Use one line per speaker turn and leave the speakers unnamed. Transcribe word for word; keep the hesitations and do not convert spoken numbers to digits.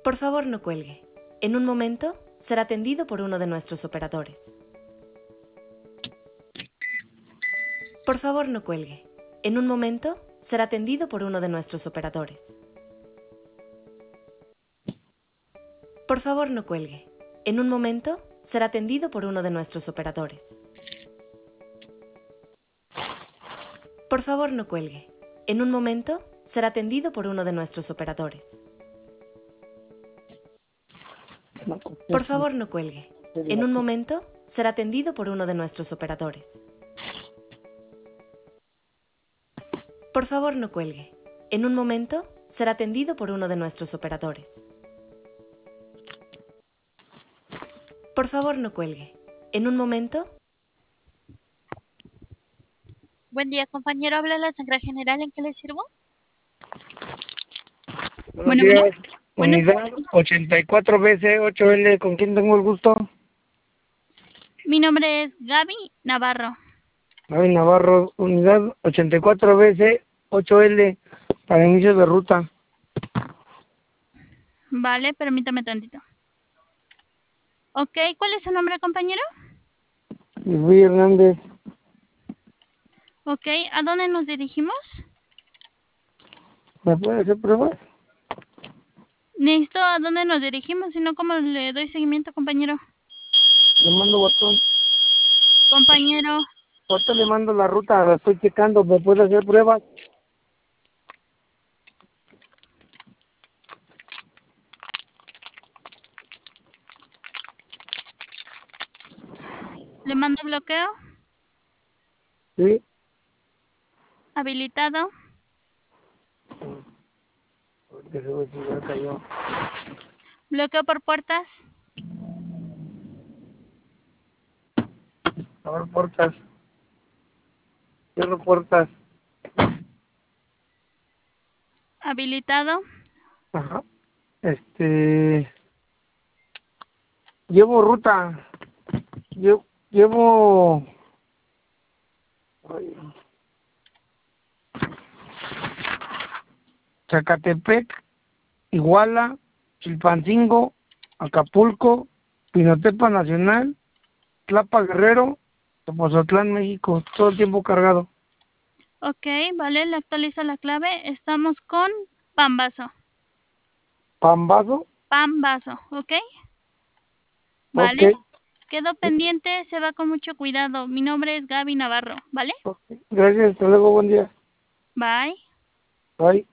Por favor, no cuelgue. En un momento será atendido por uno de nuestros operadores. Por favor, no cuelgue. En un momento será atendido por uno de nuestros operadores. Por favor, no cuelgue. En un momento será atendido por uno de nuestros operadores. Por favor, no cuelgue. En un momento será atendido por uno de nuestros operadores. Por favor, no cuelgue. En un momento será atendido por uno de nuestros operadores. Por favor, no cuelgue. En un momento será atendido por uno de nuestros operadores. Por favor, no cuelgue. En un momento.
Buen día, compañero. Habla la Sangre General. ¿En qué le sirvo?
Buenos
Bueno, bueno.
días,
Bueno,
unidad ochenta y cuatro B C ocho L, ¿con quién tengo el gusto?
mi nombre es Gaby Navarro.
Gaby Navarro, unidad ochenta y cuatro B C ocho L, para inicio de ruta.
Vale, permítame tantito. Ok, ¿cuál es su nombre, compañero?
Luis Hernández.
Ok, ¿a dónde nos dirigimos?
¿Me puede hacer pruebas?
Necesito a dónde nos dirigimos, si no, ¿cómo le doy seguimiento, compañero?
Le mando botón.
Compañero,
Ahorita le mando la ruta, la estoy checando, ¿me puede hacer pruebas?
le mando bloqueo,
Sí.
habilitado,
Porque se ve si ya cayó.
bloqueo por puertas,
A ver, puertas. Cierro puertas.
habilitado,
Ajá. Este... Llevo ruta. Llevo... Llevo... Ay, Zacatepec, Iguala, Chilpancingo, Acapulco, Pinotepa Nacional, Tlapa Guerrero, Tepozotlán, México, todo el tiempo cargado.
ok, vale, le actualizo la clave, estamos con Pambazo,
Pambazo,
Pambazo, ok,
ok,
vale, quedo pendiente, se va con mucho cuidado, mi nombre es Gaby Navarro, ¿vale?
ok. Gracias, hasta luego, buen día.
Bye.
Bye.